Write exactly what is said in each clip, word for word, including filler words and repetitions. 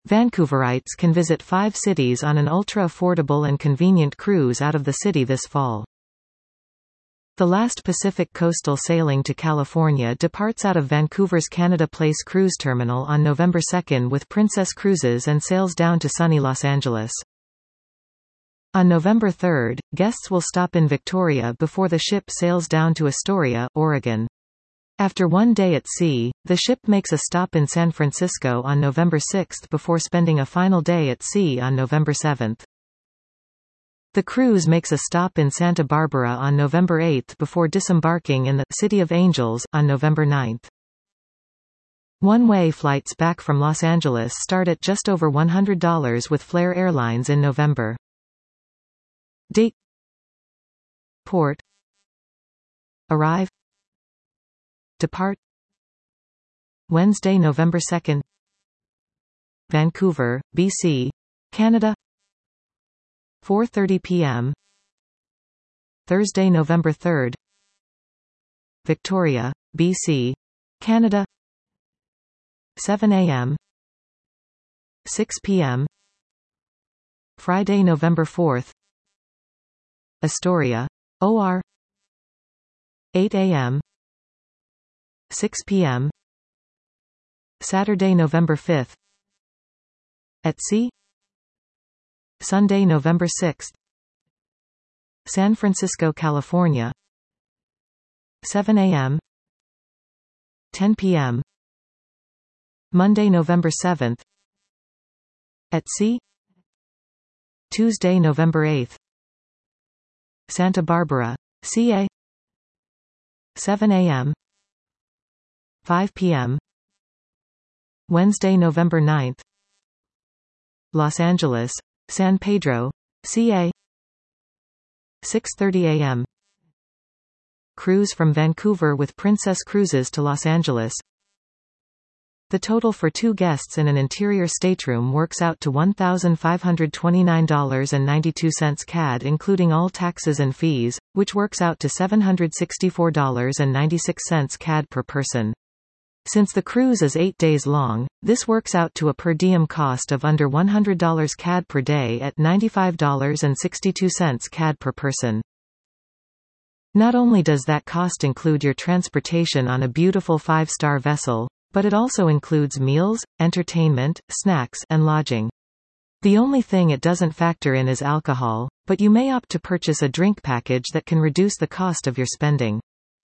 Vancouverites can visit five cities on an ultra-affordable and convenient cruise out of the city this fall. The last Pacific coastal sailing to California departs out of Vancouver's Canada Place Cruise Terminal on November second with Princess Cruises and sails down to sunny Los Angeles. On November third, guests will stop in Victoria before the ship sails down to Astoria, Oregon. After one day at sea, the ship makes a stop in San Francisco on November sixth before spending a final day at sea on November seventh. The cruise makes a stop in Santa Barbara on November eighth before disembarking in the City of Angels on November ninth. One-way flights back from Los Angeles start at just over one hundred dollars with Flair Airlines in November. Date: Port: Arrive: Depart: Wednesday, November second. Vancouver, B C, Canada. four thirty p m Thursday, November third. Victoria, B C, Canada. seven a m six p m Friday, November fourth. Astoria, O R. eight a m six p m Saturday, November fifth. At sea. Sunday, November sixth. San Francisco, California. seven a m ten p m Monday, November seventh. At sea. Tuesday, November eighth. Santa Barbara, C A. seven a m five p m Wednesday, November ninth. Los Angeles, San Pedro, C A. six thirty a m Cruise from Vancouver with Princess Cruises to Los Angeles. The total for two guests in an interior stateroom works out to one thousand five hundred twenty-nine dollars and ninety-two cents C A D including all taxes and fees, which works out to seven hundred sixty-four dollars and ninety-six cents C A D per person. Since the cruise is eight days long, this works out to a per diem cost of under one hundred dollars C A D per day at ninety-five dollars and sixty-two cents C A D per person. Not only does that cost include your transportation on a beautiful five-star vessel, but it also includes meals, entertainment, snacks, and lodging. The only thing it doesn't factor in is alcohol, but you may opt to purchase a drink package that can reduce the cost of your spending.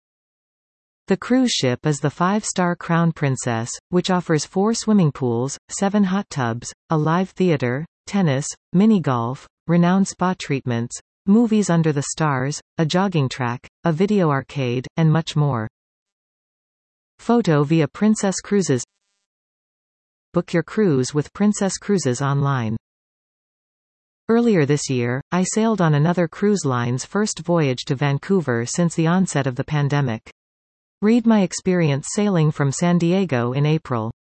The cruise ship is the five-star Crown Princess, which offers four swimming pools, seven hot tubs, a live theater, tennis, mini-golf, renowned spa treatments, movies under the stars, a jogging track, a video arcade, and much more. Photo via Princess Cruises. Book your cruise with Princess Cruises online. Earlier this year, I sailed on another cruise line's first voyage to Vancouver since the onset of the pandemic. Read my experience sailing from San Diego in April.